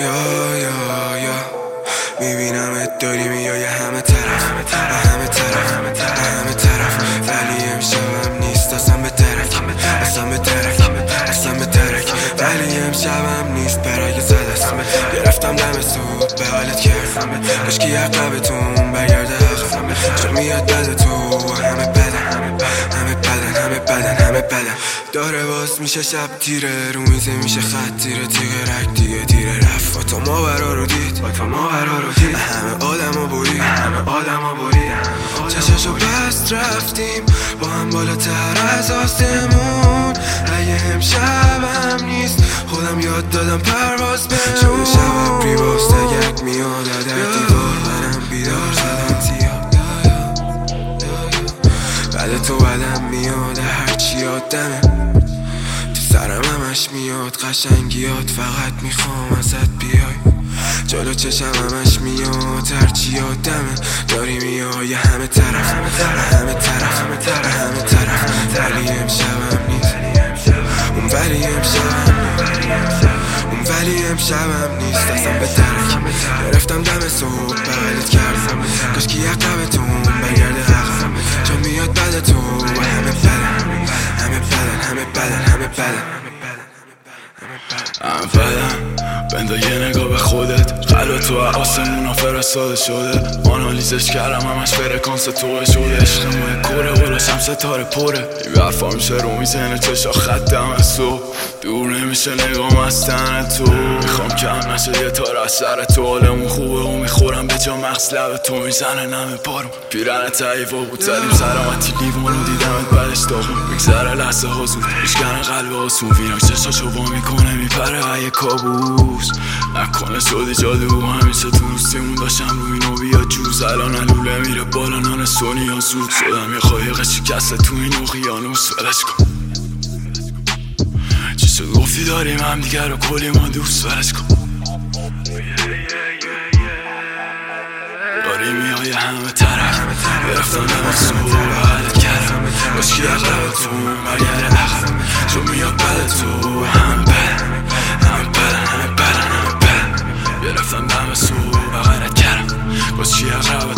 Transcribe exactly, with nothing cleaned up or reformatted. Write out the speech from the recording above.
یا یا یا میبینمت داری میای همه طرف همه طرف همه طرف ولی امشبم نیست اصلا به درک اصلا به درک اصلا به درک ولی امشبم نیست برای زدست گرفتم دم تو به حالت کردم کاشکی عقبتون برگرده عقب چون میاد بده تو همه بدن همه بدن همه بدن همه بدن داره باز میشه شب تیره رو میزه میشه خط تیره تیغه رک دیگه تیره رفت با تو ماورا رو دید با تو ماورا رو دید همه آدم ها برید همه آدم ها برید چششو بست رفتیم با هم بالاتر از آسمون اگه امشبم نیست خودم یاد دادم پرواز بمون شده شب پریواز تگک میاد در دیوار منم بیدار زدم زیاد بعد تو بدم میاد هرچی آدمه تو سرم همش میاد قشنگیات فقط میخوام ازت بیای جلو چشم همش میاد هرچی آدمه داری میای همه طرف همه طرف همه طرف همه طرف ولی امشبم نیست اون ولی امشبم نیست اون ولی امشبم نیست اصلا به درک گرفتم دم صبح بغلت کردم کاشکی عقبتون برگرده عقب چون میاد بده تو و همه بدن همه بدن همه بدن همه بدن همه بدن بنده یه نگاه به خودت قلب تو آسمون ها فرستاده شده آنالیزش کردم همش فرکانس توه شده عشق ماه کوره بلاشم ستاره پره این برفا میشه رو میزنه چشا خطم از تو دور نمیشه نگام از تن تو میخوام کم نشه یه تار از سر تو حالمون خوبه و میخورم به جا مغز لب تو میزنه نمه پارم پیرن تاییفا بود زدیم سلامتی لیوانو دیدمت بعدش داغون میگذره لحظه ها زود میشکنه قلب آسون ویناک چشاشو با میکنه میپره های کابوس نکنه شدی جادو همیشه تو روستیمون داشتم روی نو بیا جوز الان علوله میره بالا نان سونی ها زود شدم یه خایق شکسته تو این اقیانوس ولش کن چی شد گفتی داریم هم دیگر رو کلی ما دوست ولش کن داری میای همه طرف گرفتم دم صبح بغلت کردم باشکی عقبتون برگرده عقب چون میاد بده تو همه بدن همه بدن همه بدن همه بدن گرفتم دم صبح بغلت کردم باشکی عقبتون